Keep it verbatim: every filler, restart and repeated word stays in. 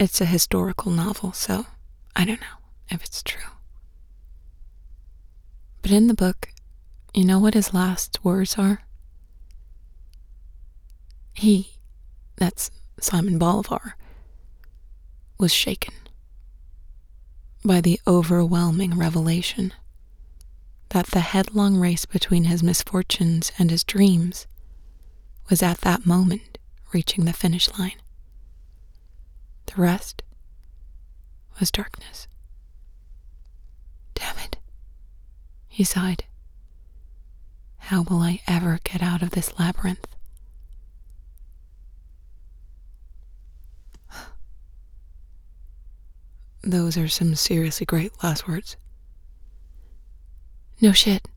it's a historical novel, so I don't know if it's true. But in the book, you know what his last words are? He, that's Simon Bolivar, was shaken by the overwhelming revelation that the headlong race between his misfortunes and his dreams was at that moment reaching the finish line. The rest was darkness. Damn it, he sighed. How will I ever get out of this labyrinth? Those are some seriously great last words. No shit.